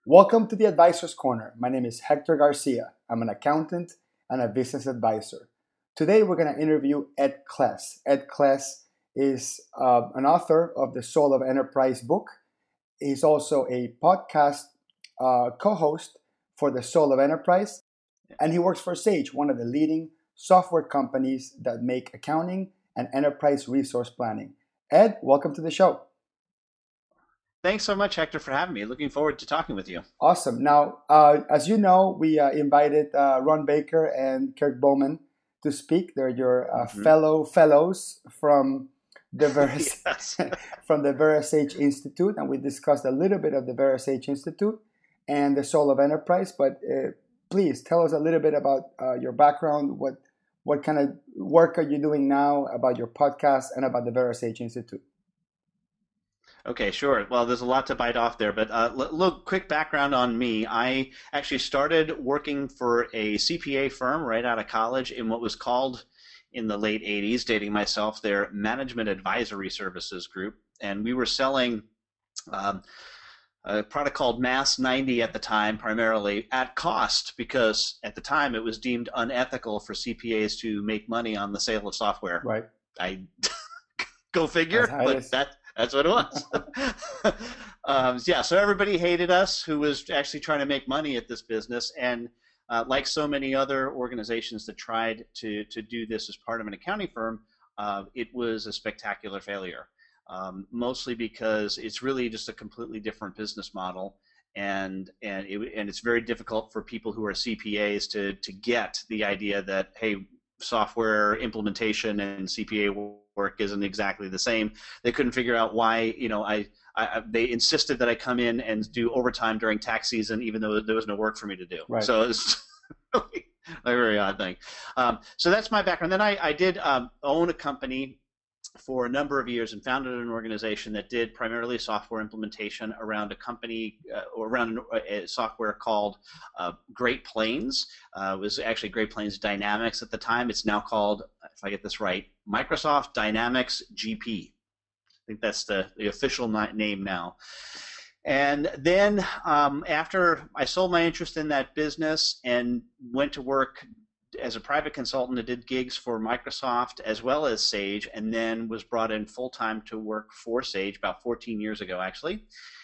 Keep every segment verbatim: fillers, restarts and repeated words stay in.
Welcome to the Advisor's Corner. My name is Hector Garcia. I'm an accountant and a business advisor. Today we're going to interview Ed Kless. Ed Kless is uh, an author of the Soul of Enterprise book. He's also a podcast uh, co-host for the Soul of Enterprise, and he works for Sage, one of the leading software companies that make accounting and enterprise resource planning. Ed, welcome to the show. Thanks so much, Hector, for having me. Looking forward to talking with you. Awesome. Now, uh, as you know, we uh, invited uh, Ron Baker and Kirk Bowman to speak. They're your uh, mm-hmm. fellow fellows from the Veras- yes. from the VeraSage Institute, and we discussed a little bit of the VeraSage Institute and the Soul of Enterprise. But uh, please tell us a little bit about uh, your background. What what kind of work are you doing now? About your podcast and about the VeraSage Institute. Okay, sure. Well, there's a lot to bite off there, but uh, look, quick background on me. I actually started working for a C P A firm right out of college in what was called, in the late eighties, dating myself, their Management Advisory Services group. And we were selling um, a product called Mass ninety at the time, primarily at cost, because at the time it was deemed unethical for C P As to make money on the sale of software. Right. I go figure, but that That's what it was. um, yeah, so everybody hated us who was actually trying to make money at this business. And uh, like so many other organizations that tried to, to do this as part of an accounting firm, uh, it was a spectacular failure, um, mostly because it's really just a completely different business model. And and, it, and it's very difficult for people who are C P As to, to get the idea that, hey, software implementation and C P A work isn't exactly the same. They couldn't figure out why, you know, I, I they insisted that I come in and do overtime during tax season, even though there was no work for me to do. Right. So it's really a very odd thing. Um, so that's my background. Then I, I did um, own a company for a number of years and founded an organization that did primarily software implementation around a company uh, or around a software called uh, Great Plains. Uh, it was actually Great Plains Dynamics at the time. It's now called, if I get this right, Microsoft Dynamics G P. I think that's the, the official name now. And then um, after I sold my interest in that business and went to work as a private consultant, I did gigs for Microsoft as well as Sage, and then was brought in full-time to work for Sage about fourteen years ago, actually.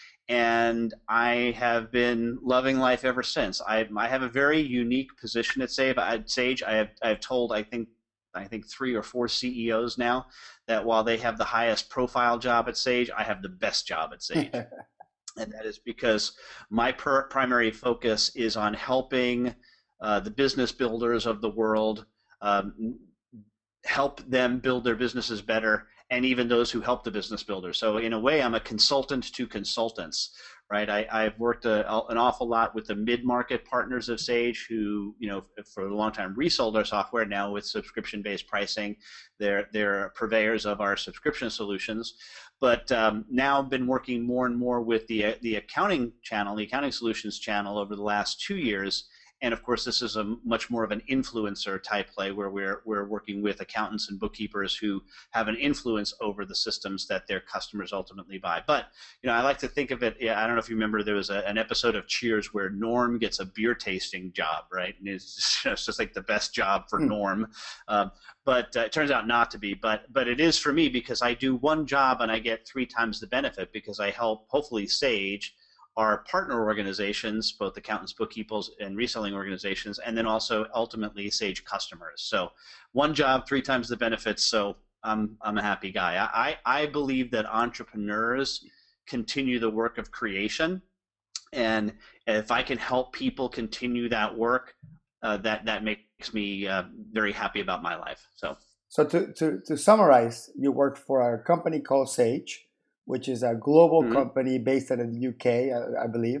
And I have been loving life ever since. I, I have a very unique position at Sage. At Sage, I have I've told I think I think three or four C E Os now that while they have the highest profile job at Sage, I have the best job at Sage. And that is because my per- primary focus is on helping Uh, the business builders of the world, um, help them build their businesses better, and even those who help the business builders. So in a way, I'm a consultant to consultants, right? I, I've worked a, an awful lot with the mid-market partners of Sage who, you know, for a long time resold our software. Now with subscription-based pricing, they're, they're purveyors of our subscription solutions. But um, now I've been working more and more with the, the accounting channel, the accounting solutions channel over the last two years. And of course, this is a much more of an influencer type play where we're we're working with accountants and bookkeepers who have an influence over the systems that their customers ultimately buy. But you know, I like to think of it. Yeah, I don't know if you remember, there was a, an episode of Cheers where Norm gets a beer tasting job, right? And it's just, it's just like the best job for mm. Norm. Um, but uh, it turns out not to be. But but it is for me because I do one job and I get three times the benefit because I help hopefully Sage, our partner organizations, both accountants, bookkeepers, and reselling organizations, and then also ultimately Sage customers. So one job, three times the benefits. So I'm I'm a happy guy. I, I believe that entrepreneurs continue the work of creation, and if I can help people continue that work, uh, that that makes me uh, very happy about my life. So so to, to to summarize, you work for a company called Sage, which is a global mm-hmm. company based out of the U K, I, I believe.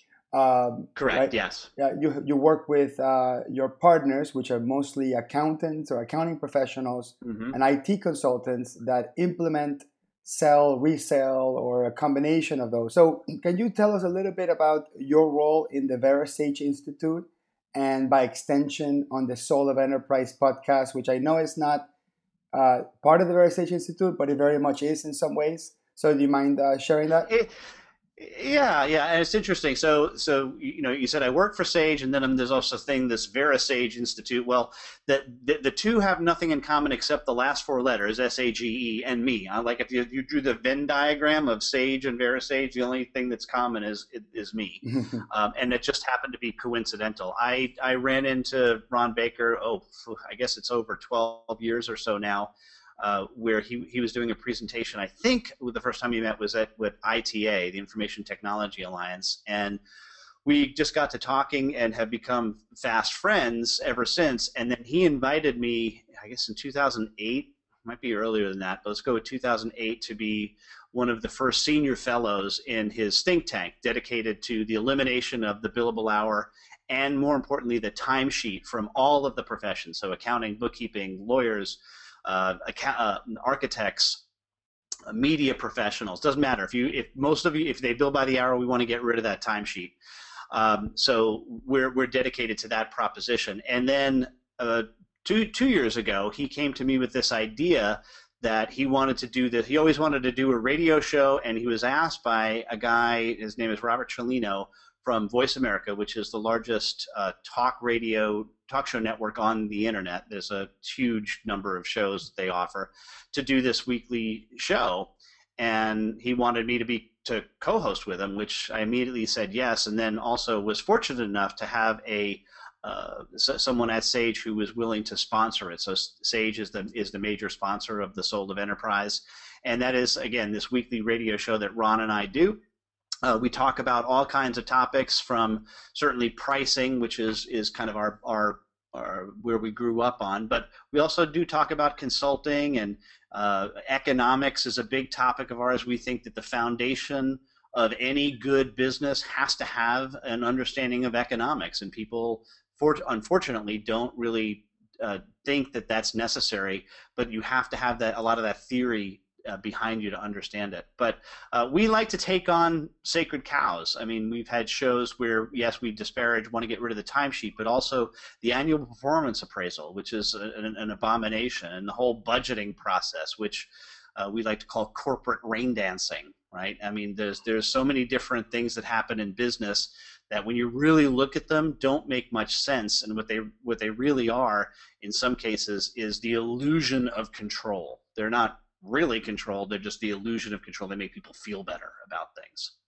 Um, Correct. Right? Yes. Yeah. You you work with uh, your partners, which are mostly accountants or accounting professionals mm-hmm. and I T consultants that implement, sell, resell, or a combination of those. So, can you tell us a little bit about your role in the VeraSage Institute, and by extension on the Soul of Enterprise podcast, which I know is not uh, part of the VeraSage Institute, but it very much is in some ways. So do you mind uh, sharing that? It, Yeah, yeah, and it's interesting. So, so you know, you said I work for Sage, and then um, there's also a thing, this VeraSage Institute. Well, the, the the two have nothing in common except the last four letters, S A G E, and me. Uh, like if you, you drew the Venn diagram of Sage and VeraSage, the only thing that's common is is me, um, and it just happened to be coincidental. I I ran into Ron Baker. Oh, I guess it's over twelve years or so now. Uh, where he, he was doing a presentation. I think the first time we met was at with I T A, the Information Technology Alliance, and we just got to talking and have become fast friends ever since. And then he invited me, I guess in two thousand eight, might be earlier than that, but let's go with two thousand eight, to be one of the first senior fellows in his think tank dedicated to the elimination of the billable hour and, more importantly, the timesheet from all of the professions, so accounting, bookkeeping, lawyers, Uh, uh, architects, uh, media professionals. Doesn't matter if you, if most of you, if they bill by the hour, we want to get rid of that timesheet. Um, so we're we're dedicated to that proposition. And then uh, two two years ago, he came to me with this idea that he wanted to do this. He always wanted to do a radio show, and he was asked by a guy. His name is Robert Cellino from Voice America, which is the largest uh, talk radio talk show network on the internet. There's a huge number of shows that they offer, to do this weekly show. And he wanted me to be to co-host with him, which I immediately said yes. And then also was fortunate enough to have a uh, someone at Sage who was willing to sponsor it. So Sage is the is the major sponsor of the Soul of Enterprise, and that is, again, this weekly radio show that Ron and I do. Uh, we talk about all kinds of topics, from certainly pricing, which is is kind of our, our our where we grew up on, but we also do talk about consulting, and uh, economics is a big topic of ours. We think that the foundation of any good business has to have an understanding of economics, and people, for, unfortunately, don't really uh, think that that's necessary, but you have to have that, a lot of that theory Uh, behind you to understand it. But uh, we like to take on sacred cows. I mean, we've had shows where, yes, we disparage, want to get rid of the timesheet, but also the annual performance appraisal, which is an, an abomination, and the whole budgeting process, which uh, we like to call corporate rain dancing, right? I mean, there's there's so many different things that happen in business that, when you really look at them, don't make much sense. And what they what they really are, in some cases, is the illusion of control. They're not really controlled. They're just the illusion of control. They make people feel better about things.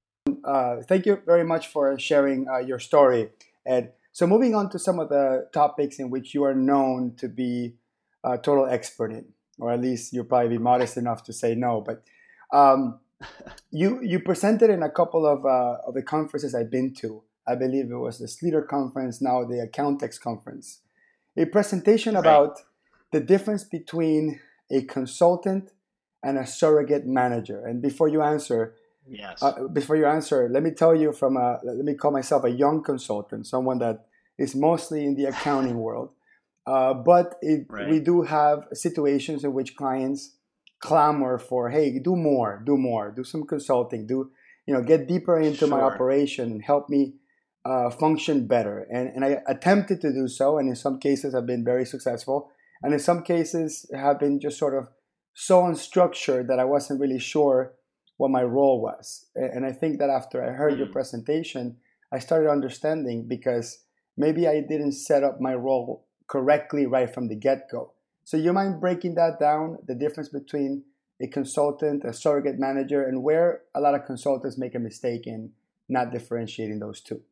Uh, thank you very much for sharing uh, your story, Ed. So moving on to some of the topics in which you are known to be a total expert in, or at least you'll probably be modest enough to say no, but um, you you presented in a couple of, uh, of the conferences I've been to. I believe it was the Sleater Conference, now the Accountex Conference. A presentation Right. about the difference between a consultant and a surrogate manager. And before you answer, Yes. uh, before you answer, let me tell you from a, let me call myself a young consultant, someone that is mostly in the accounting world. Uh, but it, Right. we do have situations in which clients clamor for, hey, do more, do more, do some consulting, do, you know, get deeper into my Sure. operation and help me uh, function better. And, and I attempted to do so, and in some cases I've been very successful. And in some cases have been just sort of so unstructured that I wasn't really sure what my role was. And I think that after I heard mm. your presentation, I started understanding, because maybe I didn't set up my role correctly right from the get-go. So you mind breaking that down, the difference between a consultant, a surrogate manager, and where a lot of consultants make a mistake in not differentiating those two?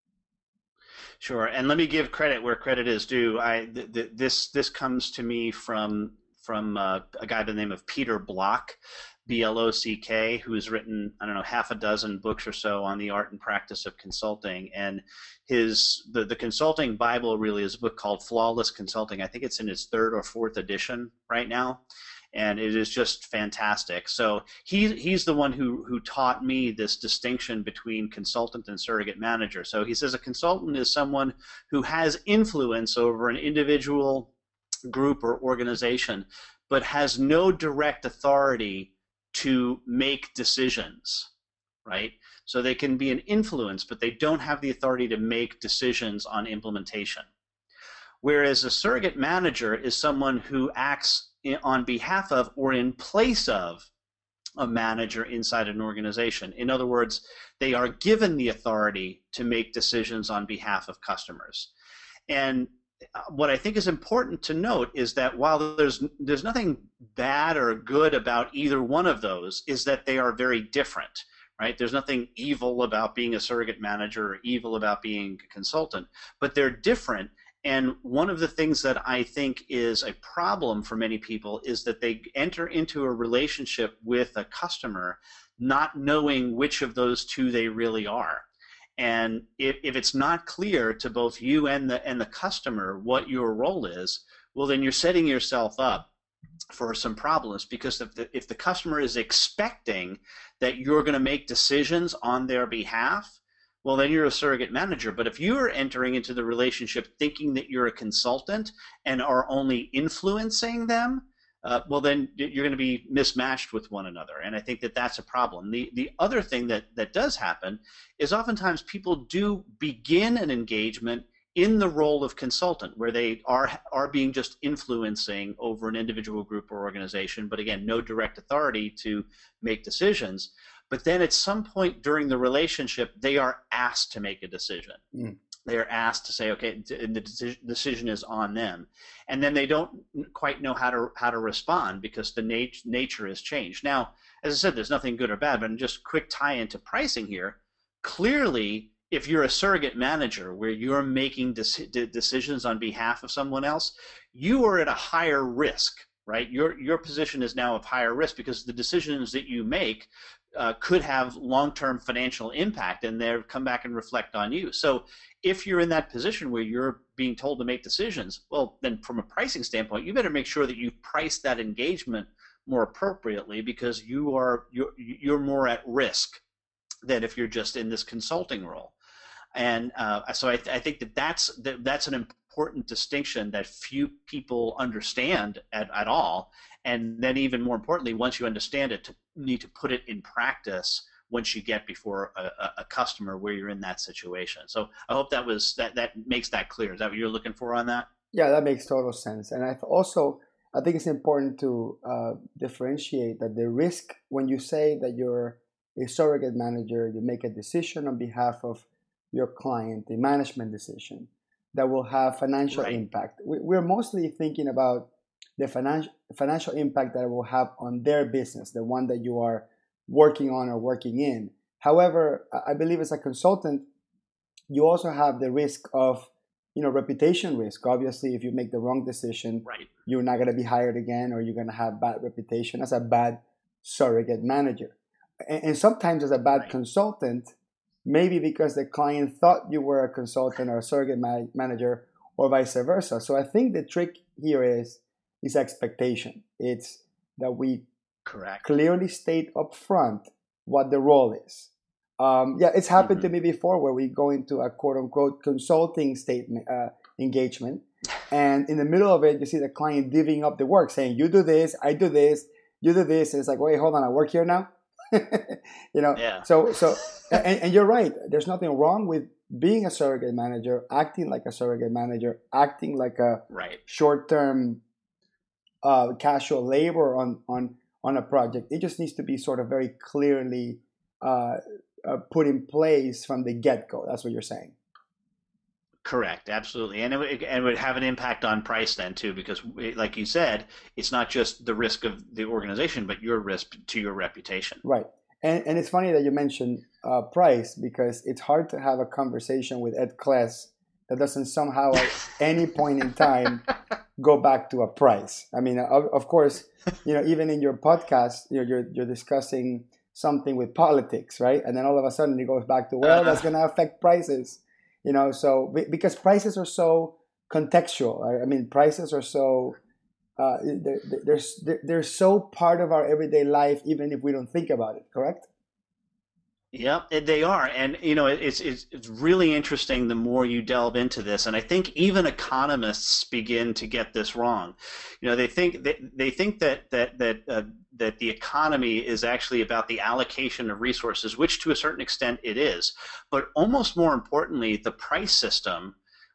Sure, and let me give credit where credit is due. I th- th- this this comes to me from from uh, a guy by the name of Peter Block, B L O C K, who has written, I don't know, half a dozen books or so on the art and practice of consulting. And his the, the consulting Bible really is a book called Flawless Consulting. I think it's in its third or fourth edition right now, and it is just fantastic. So he he's the one who who taught me this distinction between consultant and surrogate manager. So he says a consultant is someone who has influence over an individual, group, or organization, but has no direct authority to make decisions, right? So they can be an influence, but they don't have the authority to make decisions on implementation. Whereas a surrogate manager is someone who acts in, on behalf of or in place of a manager inside an organization. In other words, they are given the authority to make decisions on behalf of customers. And what I think is important to note is that while there's there's nothing bad or good about either one of those, is that they are very different, right? There's nothing evil about being a surrogate manager or evil about being a consultant, but they're different. And one of the things that I think is a problem for many people is that they enter into a relationship with a customer not knowing which of those two they really are. And if, if it's not clear to both you and the and the customer what your role is, well, then you're setting yourself up for some problems, because if the, if the customer is expecting that you're going to make decisions on their behalf, well, then you're a surrogate manager. But if you're entering into the relationship thinking that you're a consultant and are only influencing them, uh, well, then you're going to be mismatched with one another. And I think that that's a problem. The the other thing that, that does happen is oftentimes people do begin an engagement in the role of consultant, where they are are being just influencing over an individual group or organization, but again, no direct authority to make decisions. But then at some point during the relationship, they are asked to make a decision. Mm. They are asked to say, okay, the decision is on them. And then they don't quite know how to how to respond, because the nat- nature has changed. Now, as I said, there's nothing good or bad, but just quick tie into pricing here. Clearly, if you're a surrogate manager where you're making de- decisions on behalf of someone else, you are at a higher risk, right? Your your position is now of higher risk, because the decisions that you make uh, could have long-term financial impact, and they'll come back and reflect on you. So if you're in that position where you're being told to make decisions, well, then from a pricing standpoint, you better make sure that you've priced that engagement more appropriately, because you are you're, you're more at risk than if you're just in this consulting role. And uh, so I, th- I think that that's that, that's an important distinction that few people understand at, at all. And then even more importantly, once you understand it, to need to put it in practice once you get before a, a customer where you're in that situation. So I hope that was that that makes that clear. Is that what you're looking for on that? Yeah, that makes total sense. And I also I think it's important to uh, differentiate that the risk, when you say that you're a surrogate manager, you make a decision on behalf of your client, a management decision that will have financial right. impact. We, we're mostly thinking about the financial financial impact that it will have on their business, the one that you are working on or working in. However, I believe as a consultant, you also have the risk of, you know, reputation risk. Obviously, if you make the wrong decision, right. you're not going to be hired again, or you're going to have bad reputation as a bad surrogate manager. And, and sometimes as a bad right. consultant, maybe because the client thought you were a consultant or a surrogate ma- manager, or vice versa. So I think the trick here is is expectation. It's that we Correct. clearly state up front what the role is. Um, yeah, it's happened mm-hmm. to me before where we go into a quote unquote consulting statement uh, engagement, and in the middle of it, you see the client divvying up the work, saying, "You do this, I do this, you do this." And it's like, wait, hold on, I work here now. you know. Yeah. So so, and, and you're right. There's nothing wrong with being a surrogate manager, acting like a surrogate manager, acting like a right. short-term uh, casual labor on on on a project. It just needs to be sort of very clearly uh, uh, put in place from the get-go. That's what you're saying. Correct, absolutely, and it, would, and it would have an impact on price then too, because like you said, it's not just the risk of the organization, but your risk to your reputation. Right, and and it's funny that you mentioned uh, price, because it's hard to have a conversation with Ed Kless that doesn't somehow at any point in time go back to a price. I mean, of, of course, you know, even in your podcast, you're, you're you're discussing something with politics, right? And then all of a sudden it goes back to, well, that's going to affect prices. You know, so because prices are so contextual. I mean, prices are so uh, they're, they're, they're, they're so part of our everyday life, even if we don't think about it. Correct? Yeah, they are, and you know, it's it's it's really interesting the more you delve into this, and I think even economists begin to get this wrong. You know, they think they, they think that that that uh, that the economy is actually about the allocation of resources, which to a certain extent it is, but almost more importantly, the price system,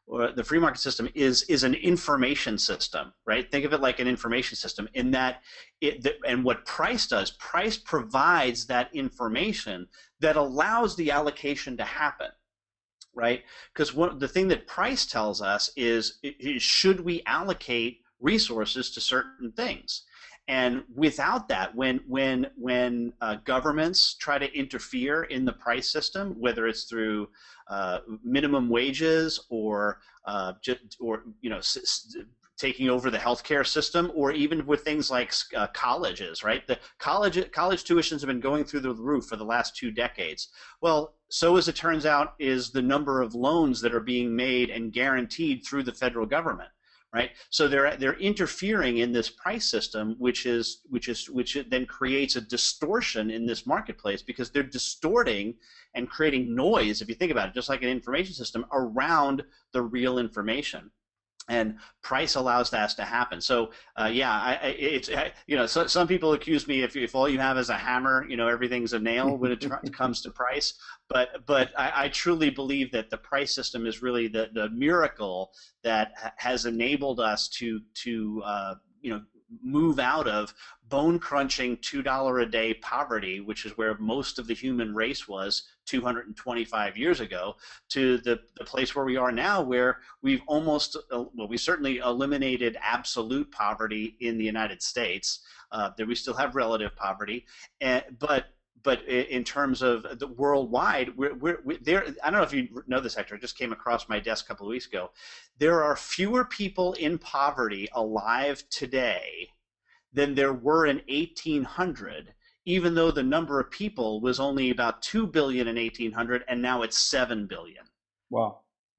or the free market system is is an information system, right? Think of it like an information system in that it the, and what price does, price provides that information that allows the allocation to happen, right? Because what the thing that price tells us is, is should we allocate resources to certain things? And without that, when when when uh, governments try to interfere in the price system, whether it's through uh, minimum wages or uh, just, or you know s- s- taking over the healthcare system, or even with things like uh, colleges, right? The college college tuitions have been going through the roof for the last two decades. Well, so as it turns out, is the number of loans that are being made and guaranteed through the federal government. Right, so they're they're interfering in this price system, which is which is which then creates a distortion in this marketplace because they're distorting and creating noise. If you think about it, just like an information system around the real information, and price allows that to happen. So uh, yeah, I, I, it's I, you know so, some people accuse me if if all you have is a hammer, you know everything's a nail when it tr- comes to price. But but I, I truly believe that the price system is really the the miracle that ha- has enabled us to to uh, you know move out of bone crunching two dollar a day poverty, which is where most of the human race was two hundred twenty-five years ago, to the, the place where we are now, where we've almost uh, well we certainly eliminated absolute poverty in the United States. Uh, that we still have relative poverty, and but but in terms of the worldwide, we're, we're, we're there. I don't know if you know this, Hector. It just came across my desk a couple of weeks ago. There are fewer people in poverty alive today than there were in eighteen hundred, even though the number of people was only about two billion in eighteen hundred, and now it's seven billion. Wow.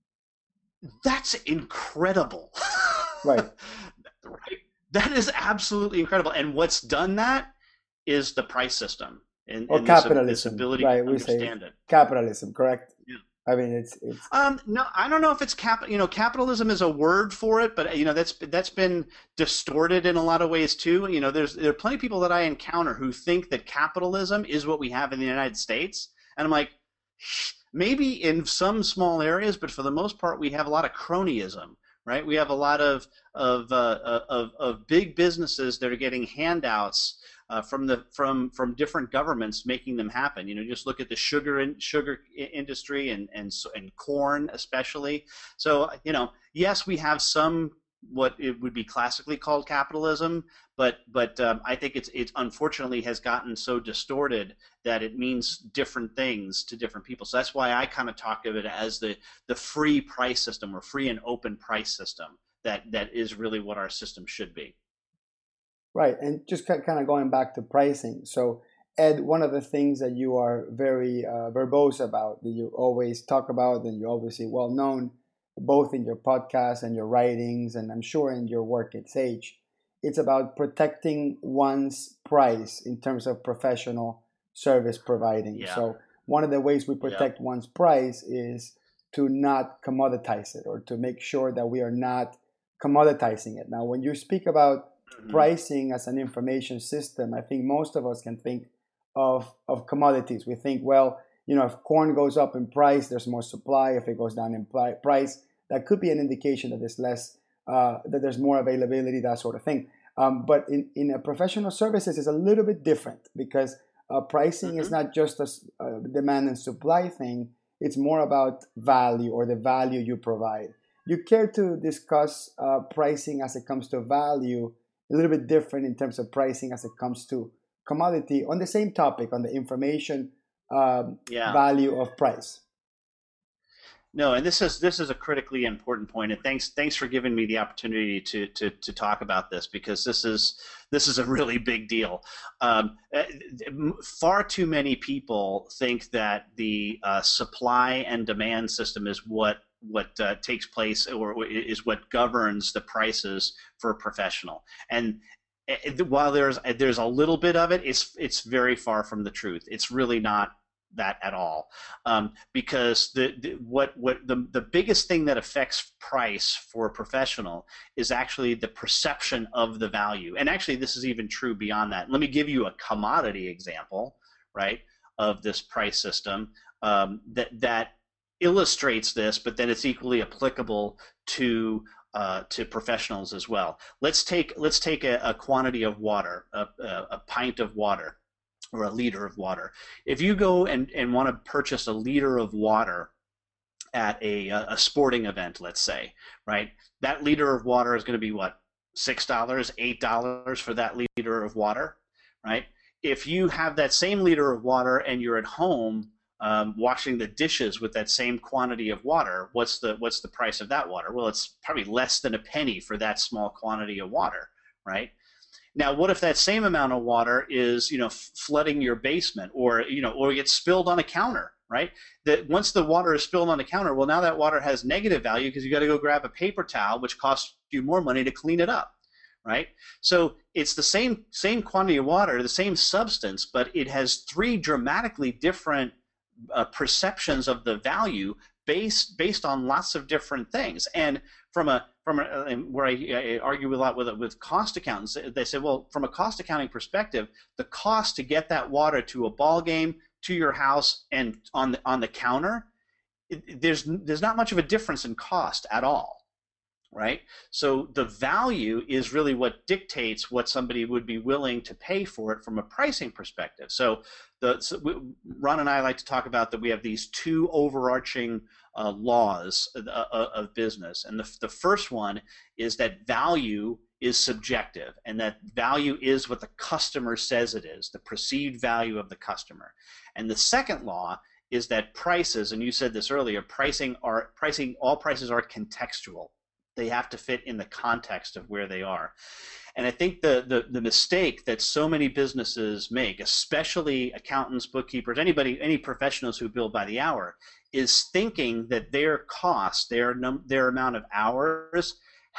That's incredible. Right. Right. That is absolutely incredible. And what's done that is the price system. And, Or and capitalism, this, this ability right? to We say understand it. capitalism, correct? Yeah. I mean, it's it's. Um, no, I don't know if it's cap. You know, capitalism is a word for it, but you know that's that's been distorted in a lot of ways too. You know, there's there are plenty of people that I encounter who think that capitalism is what we have in the United States, and I'm like, maybe in some small areas, but for the most part, we have a lot of cronyism. Right? We have a lot of of uh, of of big businesses that are getting handouts uh, from the from from different governments, making them happen. You know, just look at the sugar and sugar industry and and and corn especially. So you know, yes, we have some what it would be classically called capitalism, but but um, I think it's it's unfortunately has gotten so distorted that it means different things to different people. So that's why I kind of talk of it as the the free price system or free and open price system. That that is really what our system should be. Right, and just kind of going back to pricing. So Ed, one of the things that you are very uh, verbose about, that you always talk about, and you're obviously well known, both in your podcast and your writings, and I'm sure in your work at Sage, it's about protecting one's price in terms of professional service providing. Yeah. So one of the ways we protect yeah. one's price is to not commoditize it, or to make sure that we are not commoditizing it. Now, when you speak about mm-hmm. pricing as an information system, I think most of us can think of, of commodities. We think, well, you know, if corn goes up in price, there's more supply. If it goes down in price, that could be an indication that there's less, uh, that there's more availability, that sort of thing. Um, but in, in a professional services, it's a little bit different, because uh, pricing mm-hmm. is not just a, a demand and supply thing. It's more about value, or the value you provide. You care to discuss uh, pricing as it comes to value, a little bit different in terms of pricing as it comes to commodity, on the same topic, on the information um, yeah. value of price. No, and this is this is a critically important point, and thanks thanks for giving me the opportunity to to to talk about this, because this is this is a really big deal. Um, far too many people think that the uh, supply and demand system is what what uh, takes place, or is what governs the prices for a professional. And while there's there's a little bit of it, it's it's very far from the truth. It's really not that at all, um, because the, the what what the the biggest thing that affects price for a professional is actually the perception of the value. And actually, this is even true beyond that. Let me give you a commodity example, right, of this price system um, that that illustrates this, but then it's equally applicable to uh, to professionals as well. Let's take let's take a, a quantity of water, a, a, a pint of water, or a liter of water. If you go and, and want to purchase a liter of water at a, a sporting event, let's say, right? That liter of water is going to be what, six dollars, eight dollars for that liter of water, right? If you have that same liter of water and you're at home um, washing the dishes with that same quantity of water, what's the what's the price of that water? Well, it's probably less than a penny for that small quantity of water, right? Now, what if that same amount of water is, you know, flooding your basement, or, you know, or gets spilled on a counter, right? That once the water is spilled on the counter, well, now that water has negative value because you got to go grab a paper towel, which costs you more money to clean it up, right? So it's the same same quantity of water, the same substance, but it has three dramatically different uh, perceptions of the value based based on lots of different things. And from a from a, where I, I argue a lot with with cost accountants, they say, well, from a cost accounting perspective, the cost to get that water to a ball game, to your house, and on the on the counter, it, there's there's not much of a difference in cost at all, right? So the value is really what dictates what somebody would be willing to pay for it from a pricing perspective. So the so we, Ron and I like to talk about that we have these two overarching uh, laws of, of business, and the the first one is that value is subjective, and that value is what the customer says it is, the perceived value of the customer. And the second law is that prices, and you said this earlier, pricing are pricing all prices are contextual. They have to fit in the context of where they are. And I think the, the, the mistake that so many businesses make, especially accountants, bookkeepers, anybody, any professionals who bill by the hour, is thinking that their cost, their num their amount of hours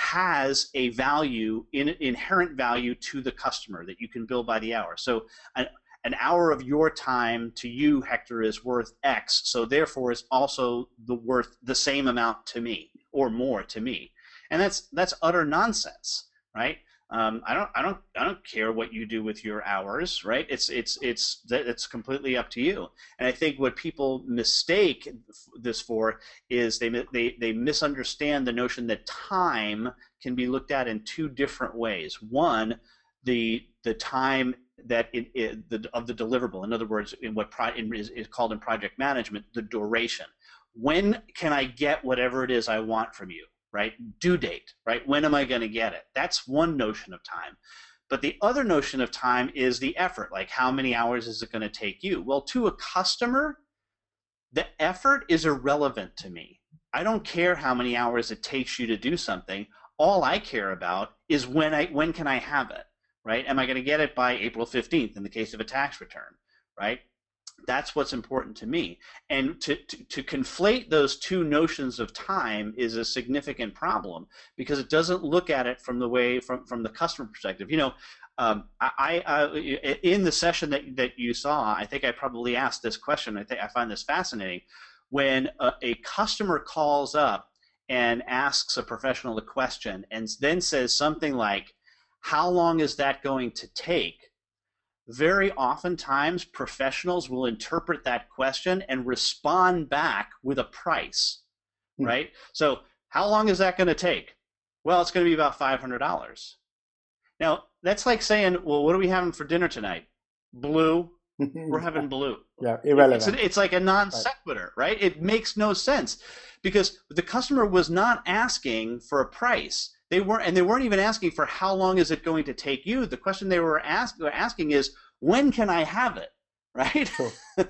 has a value, in, inherent value to the customer, that you can bill by the hour. So an, an hour of your time to you, Hector, is worth X, so therefore it's also the worth the same amount to me, or more to me. And that's that's utter nonsense, right? Um, I don't I don't I don't care what you do with your hours, right? It's it's it's it's completely up to you. And I think what people mistake this for is they they they misunderstand the notion that time can be looked at in two different ways. One, the the time that it, it the of the deliverable. In other words, in what pro, in, is, is called in project management, the duration. When can I get whatever it is I want from you? Right? Due date, right? When am I going to get it? That's one notion of time. But the other notion of time is the effort, like how many hours is it going to take you? Well, to a customer, the effort is irrelevant to me. I don't care how many hours it takes you to do something. All I care about is when I when can I have it, right? Am I going to get it by April fifteenth in the case of a tax return, right? That's what's important to me. And to, to, to conflate those two notions of time is a significant problem, because it doesn't look at it from the way, from, from the customer perspective. You know, um, I, I, in the session that, that you saw, I think I probably asked this question. I think I find this fascinating. When a, a customer calls up and asks a professional a question and then says something like, how long is that going to take? Very oftentimes, professionals will interpret that question and respond back with a price, hmm. right? So how long is that going to take? Well, it's going to be about five hundred dollars. Now, that's like saying, well, what are we having for dinner tonight? Blue. We're having blue. Yeah, irrelevant. It's, a, it's like a non sequitur, right. right? It makes no sense, because the customer was not asking for a price. They weren't, and they weren't even asking for how long is it going to take you. The question they were, ask, were asking is, when can I have it, right? Sure.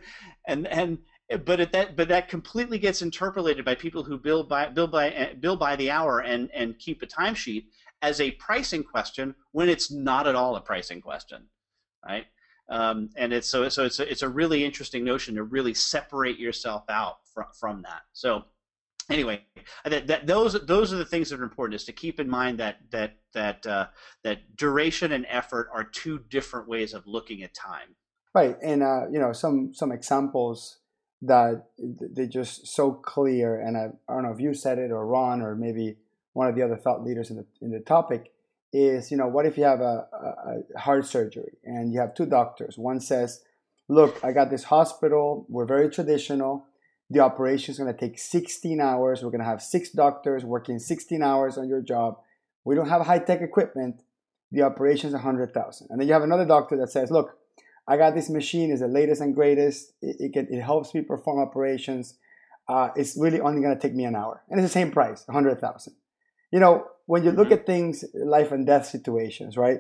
and and but it, that but that completely gets interpolated by people who bill by bill by bill by the hour and and keep a timesheet as a pricing question, when it's not at all a pricing question, right? Um, and it's so so it's a, it's a really interesting notion to really separate yourself out from from that. So. Anyway, that, that those those are the things that are important, is to keep in mind that that that uh, that duration and effort are two different ways of looking at time. Right, and uh, you know, some some examples that they're just so clear, and I, I don't know if you said it or Ron or maybe one of the other thought leaders in the in the topic is, you know, what if you have a, a heart surgery and you have two doctors? One says, look, I got this hospital, we're very traditional. the operation is going to take sixteen hours. We're going to have six doctors working sixteen hours on your job. We don't have high-tech equipment. The operation is one hundred thousand dollars. And then you have another doctor that says, look, I got this machine. It's the latest and greatest. It, it, can, it helps me perform operations. Uh, it's really only going to take me an hour. And it's the same price, one hundred thousand dollars. You know, when you look mm-hmm. at things, life and death situations, right?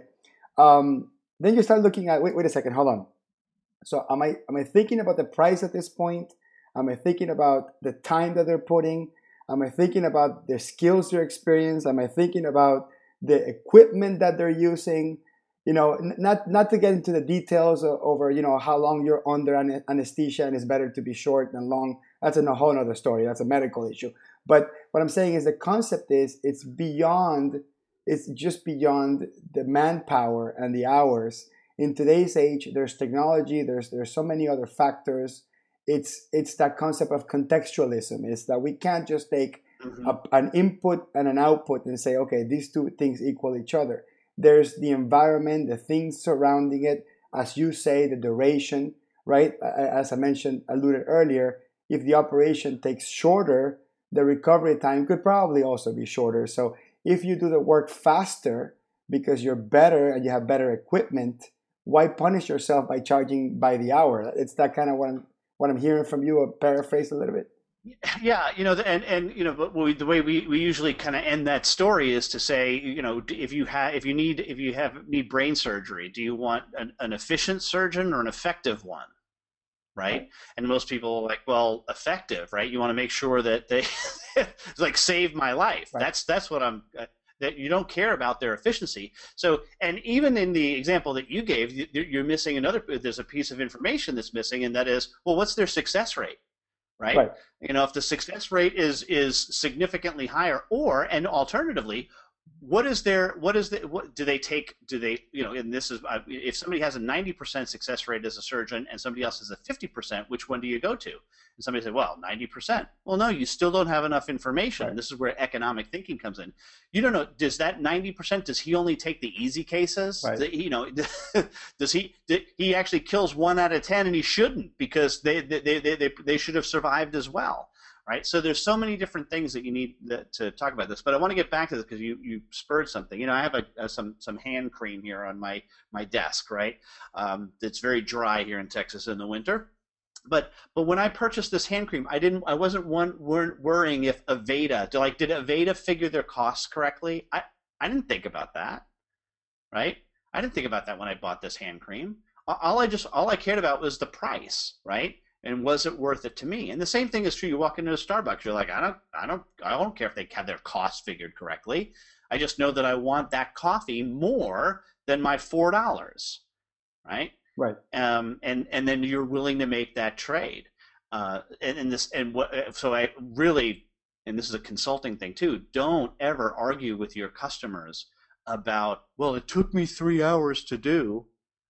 Um, then you start looking at, wait, wait a second, hold on. So am I, am I thinking about the price at this point? Am I thinking about the time that they're putting? Am I thinking about the skills they're experiencing? Am I thinking about the equipment that they're using? You know, n- not not to get into the details of, over, you know, how long you're under an- anesthesia and it's better to be short than long. That's a whole other story. That's a medical issue. But what I'm saying is the concept is it's beyond, it's just beyond the manpower and the hours. In today's age, there's technology, there's there's so many other factors. It's it's that concept of contextualism. It's that we can't just take mm-hmm. a, an input and an output and say, okay, these two things equal each other. There's the environment, the things surrounding it, as you say, the duration, right? As I mentioned, alluded earlier, if the operation takes shorter, the recovery time could probably also be shorter. So if you do the work faster because you're better and you have better equipment, why punish yourself by charging by the hour? It's that kind of what I'm, what I'm hearing from you, a paraphrase a little bit. Yeah, you know, and and you know, but we, the way we, we usually kind of end that story is to say, you know, if you have if you need if you have need brain surgery, do you want an, an efficient surgeon or an effective one, right? right? And most people are like, well, effective, right? You want to make sure that they like save my life. Right. That's that's what I'm. That you don't care about their efficiency. So, and even in the example that you gave, you're missing another. There's a piece of information that's missing, and that is, well, what's their success rate? Right? right? You know, if the success rate is is significantly higher, or and alternatively, what is their what is the what do they take? Do they you know? And this is if somebody has a ninety percent success rate as a surgeon, and somebody else has a fifty percent, which one do you go to? And somebody said, well, ninety percent. Well, no, you still don't have enough information. Right. This is where economic thinking comes in. You don't know. Does that ninety percent? Does he only take the easy cases? Right. Does, you know, does he? He actually kills one out of ten, and he shouldn't because they they they they, they should have survived as well. Right. So there's so many different things that you need that, to talk about this. But I want to get back to this because you, you spurred something. You know, I have a, a some some hand cream here on my my desk. Right. Um, it's very dry here in Texas in the winter. But but when I purchased this hand cream, I didn't I wasn't one weren't worrying if Aveda like did Aveda figure their costs correctly? I, I didn't think about that. Right. I didn't think about that when I bought this hand cream. All I just all I cared about was the price. Right. And was it worth it to me? And the same thing is true. You walk into a Starbucks, you're like, I don't, I don't, I don't care if they have their costs figured correctly. I just know that I want that coffee more than my four dollars, right? Right. Um, and and then you're willing to make that trade. Uh, and, and this and what? So I really, and this is a consulting thing too. Don't ever argue with your customers about, well, it took me three hours to do.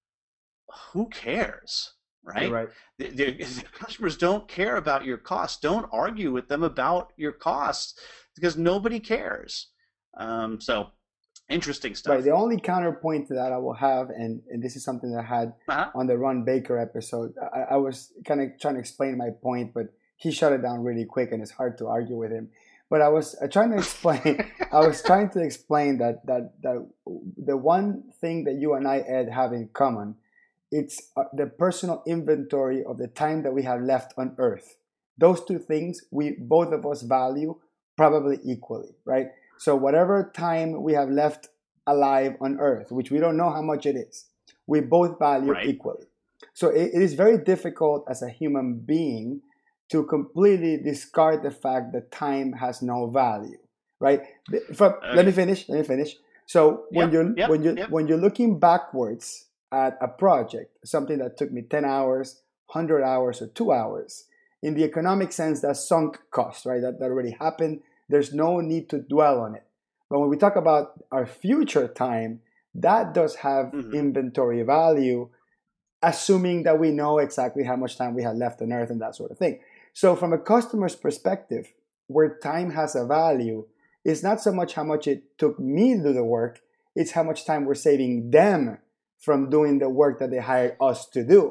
Who cares? Right? Right. The, the, the customers don't care about your costs. Don't argue with them about your costs because nobody cares. Um, so interesting stuff. Right. The only counterpoint to that I will have, and, and this is something that I had uh-huh. on the Ron Baker episode, I, I was kind of trying to explain my point, but he shut it down really quick and it's hard to argue with him. But I was trying to explain, I was trying to explain that, that, that the one thing that you and I, Ed, have in common, it's the personal inventory of the time that we have left on Earth. Those two things, we both of us value probably equally, right? So whatever time we have left alive on Earth, which we don't know how much it is, we both value right. equally. So it, it is very difficult as a human being to completely discard the fact that time has no value, right? From, okay. Let me finish. Let me finish. So when yep, you're yep, when you yep. when you're looking backwards at a project, something that took me ten hours, one hundred hours, or two hours, in the economic sense, that's sunk cost, right? That, that already happened. There's no need to dwell on it. But when we talk about our future time, that does have mm-hmm. inventory value, assuming that we know exactly how much time we have left on Earth and that sort of thing. So from a customer's perspective, where time has a value, it's not so much how much it took me to do the work, it's how much time we're saving them from doing the work that they hired us to do.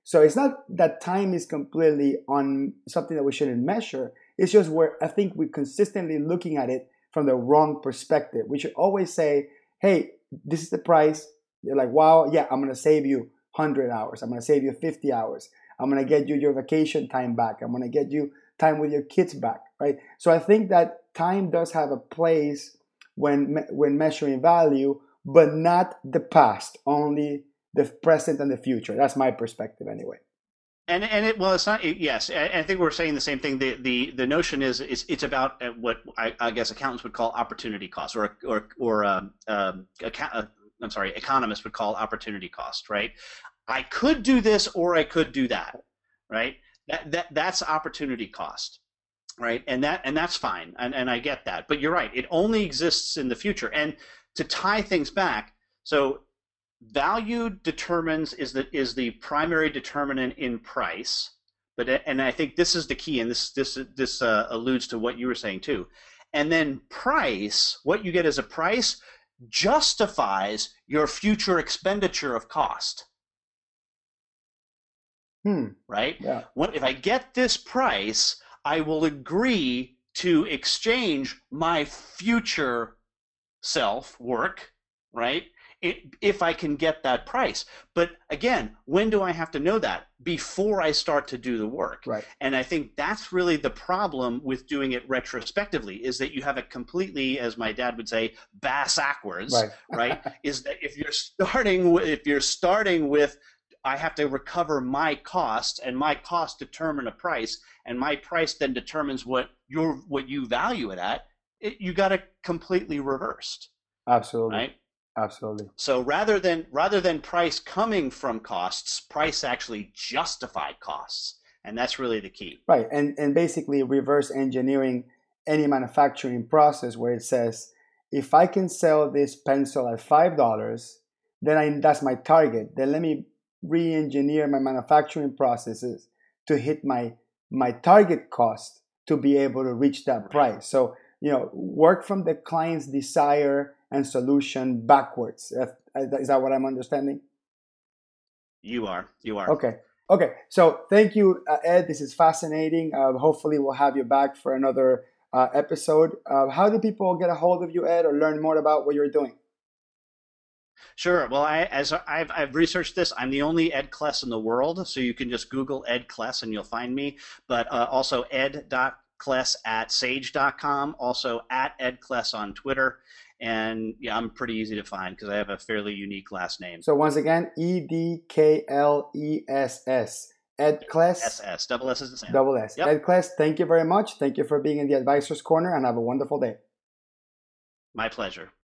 So it's not that time is completely on something that we shouldn't measure. It's just where I think we're consistently looking at it from the wrong perspective. We should always say, hey, this is the price. You're like, wow, yeah, I'm going to save you one hundred hours. I'm going to save you fifty hours. I'm going to get you your vacation time back. I'm going to get you time with your kids back, right? So I think that time does have a place when when measuring value, but not the past, only the present and the future. That's my perspective anyway. And and it well, it's not. Yes, I think we're saying the same thing. The the, the notion is is it's about what I, I guess accountants would call opportunity cost, or or or um, um, account, I'm sorry, economists would call opportunity cost. Right? I could do this, or I could do that. Right? That that that's opportunity cost. Right? And that and that's fine. And and I get that. But you're right. It only exists in the future. And to tie things back, so. Value determines is the is the primary determinant in price, but and I think this is the key, and this this this uh, alludes to what you were saying too. And then price, what you get as a price, justifies your future expenditure of cost. Hmm. Right? Yeah. What if I get this price? I will agree to exchange my future self work, right? It, if I can get that price. But again, when do I have to know that? Before I start to do the work. Right. And I think that's really the problem with doing it retrospectively, is that you have a completely, as my dad would say, bass-ackwards, right? right? Is that if you're starting with, if you're starting with, I have to recover my costs, and my costs determine a price, and my price then determines what your what you value it at, it, you got it completely reversed. Absolutely. Right? Absolutely. So rather than rather than price coming from costs, price actually justified costs, and that's really the key. Right, and and basically reverse engineering any manufacturing process where it says, if I can sell this pencil at five dollars, then I that's my target. Then let me re-engineer my manufacturing processes to hit my my target cost to be able to reach that right. price. So you know, work from the client's desire and solution backwards. Is that what I'm understanding? You are. You are. Okay. Okay. So thank you, uh, Ed. This is fascinating. Uh, hopefully we'll have you back for another uh, episode. Uh, how do people get a hold of you, Ed, or learn more about what you're doing? Sure. Well, I, as I've, I've researched this, I'm the only Ed Kless in the world. So you can just Google Ed Kless and you'll find me. But uh, also ed.kless at sage dot com. Also at Ed Kless on Twitter. And yeah, I'm pretty easy to find because I have a fairly unique last name. So once again, E D K L E S S. Ed Kless. S S. Double S is the same. Double S. Yep. Ed Kless, thank you very much. Thank you for being in the Advisor's Corner, and have a wonderful day. My pleasure.